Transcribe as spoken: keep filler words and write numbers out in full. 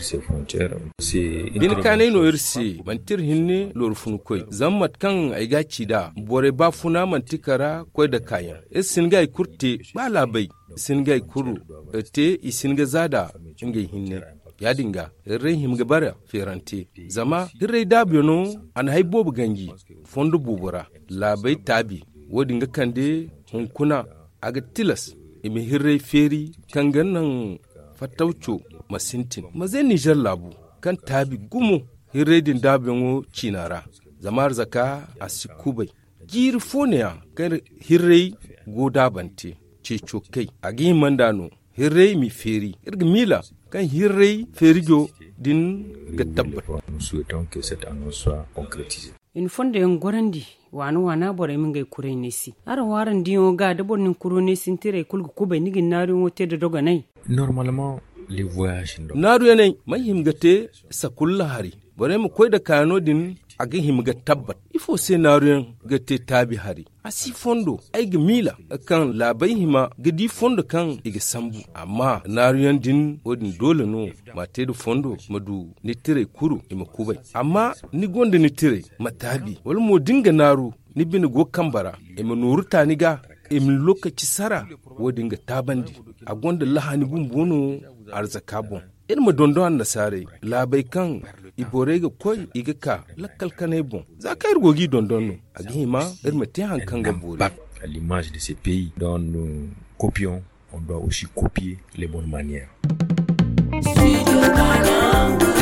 ces frontières. C'est bin kanay no irsi mantir hinne lor fun koy zammat kan ay gaci da bore ba funa mantikara koy da kayan isin gay kurte ba labai isin gay kuru te isin ga zada ingay hinne ya dinga rai himga bara ferante zama hirrai dabiono an haibo gangi fondo bubura labai tabi wodinga kande hunkuna aga tilas imi hirrai feri kan gannan fatauco masintin maze Niger labu kan tabi gumu hirrai din dabiongo cinara zamar zaka asikubai jir fonia kan hirrai goda bante ce cokai agi mandano hirrai mi feri irga mila kan hirrai ferijo din ga tabbat. Nous souhaitons que cette annonce soit concrétisée. In fonda yan gorandi wana wana bore min gai kurai nesi ara waran diyo ga da bonnin kuro nesi tire kulgu kubai nigin narin wote da doga nai. Normalement les voyages naru yanai mai himgate sakulla hari bore mu koy da kano din aga himga tabbat ifo se naru yan gate tabi hari asi fondo ai gmila kan labai hima gidi fondo kan iga sambu amma naru yan din odin dole no mate do fondo madu ni tire kuru ima kubai amma ni gonda ni tire matabi wal mo dinga naru ni bin go kambara ima nurta ni ga im lokaci sara wodinga tabandi a gonda lahani bumbono arzakabon irma dondon nasare labai kan ibore ga koy iga ka lakkal kanay bon za ka irgogi dondon no agima irma te hankan ga bore. À l'image de ces pays dont nous copions, on doit aussi copier les bonnes manières.